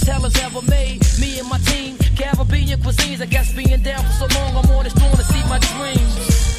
best tellers ever made. Me and my team, Caribbean cuisines. I guess being down for so long, I'm on this throne to see my dreams.